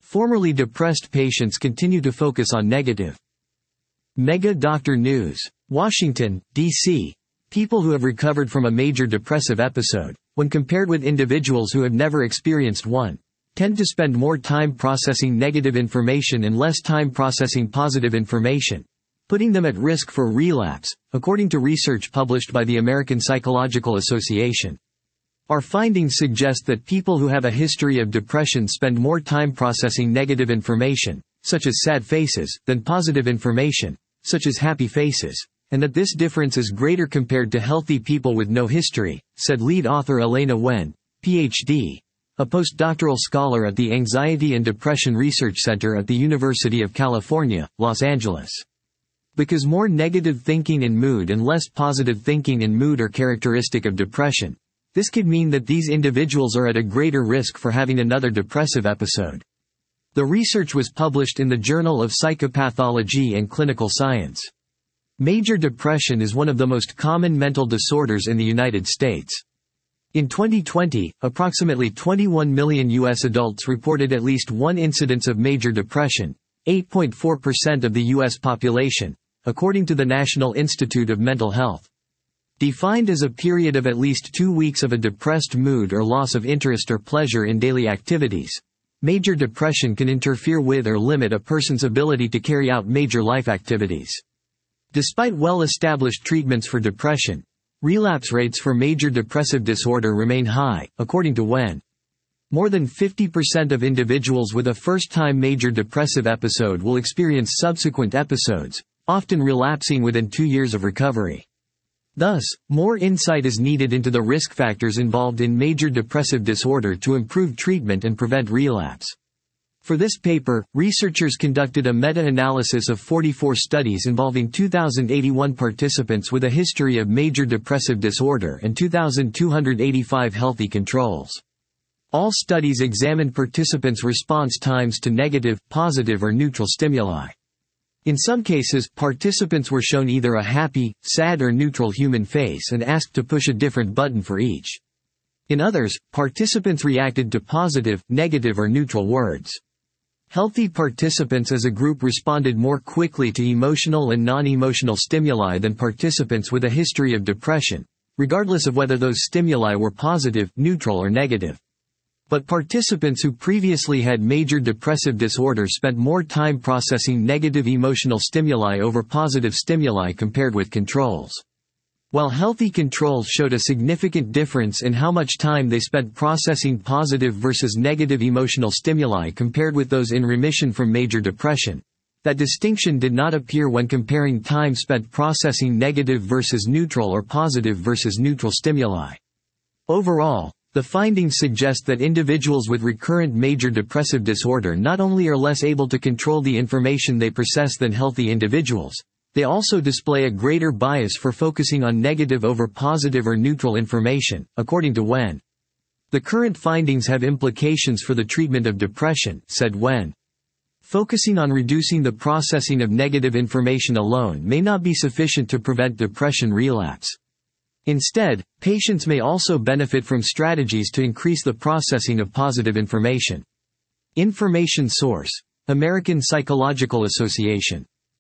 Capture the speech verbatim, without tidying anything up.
Formerly depressed patients continue to focus on negative. Mega Doctor News. Washington, D C People who have recovered from a major depressive episode, when compared with individuals who have never experienced one, tend to spend more time processing negative information and less time processing positive information, putting them at risk for relapse, according to research published by the American Psychological Association. Our findings suggest that people who have a history of depression spend more time processing negative information, such as sad faces, than positive information, such as happy faces, and that this difference is greater compared to healthy people with no history, said lead author Elena Wen, P H D, a postdoctoral scholar at the Anxiety and Depression Research Center at the University of California, Los Angeles. Because more negative thinking and mood and less positive thinking and mood are characteristic of depression, this could mean that these individuals are at a greater risk for having another depressive episode. The research was published in the Journal of Psychopathology and Clinical Science. Major depression is one of the most common mental disorders in the United States. In twenty twenty, approximately twenty-one million U S adults reported at least one incidence of major depression, eight point four percent of the U S population, according to the National Institute of Mental Health. Defined as a period of at least two weeks of a depressed mood or loss of interest or pleasure in daily activities, major depression can interfere with or limit a person's ability to carry out major life activities. Despite well-established treatments for depression, relapse rates for major depressive disorder remain high, according to Wen. More than fifty percent of individuals with a first-time major depressive episode will experience subsequent episodes, often relapsing within two years of recovery. Thus, more insight is needed into the risk factors involved in major depressive disorder to improve treatment and prevent relapse. For this paper, researchers conducted a meta-analysis of forty-four studies involving two thousand eighty-one participants with a history of major depressive disorder and two thousand two hundred eighty-five healthy controls. All studies examined participants' response times to negative, positive or neutral stimuli. In some cases, participants were shown either a happy, sad or neutral human face and asked to push a different button for each. In others, participants reacted to positive, negative or neutral words. Healthy participants as a group responded more quickly to emotional and non-emotional stimuli than participants with a history of depression, regardless of whether those stimuli were positive, neutral or negative. But participants who previously had major depressive disorder spent more time processing negative emotional stimuli over positive stimuli compared with controls. While healthy controls showed a significant difference in how much time they spent processing positive versus negative emotional stimuli compared with those in remission from major depression, that distinction did not appear when comparing time spent processing negative versus neutral or positive versus neutral stimuli. Overall, the findings suggest that individuals with recurrent major depressive disorder not only are less able to control the information they process than healthy individuals, they also display a greater bias for focusing on negative over positive or neutral information, according to Wen. The current findings have implications for the treatment of depression, said Wen. Focusing on reducing the processing of negative information alone may not be sufficient to prevent depression relapse. Instead, patients may also benefit from strategies to increase the processing of positive information. Information source: American Psychological Association.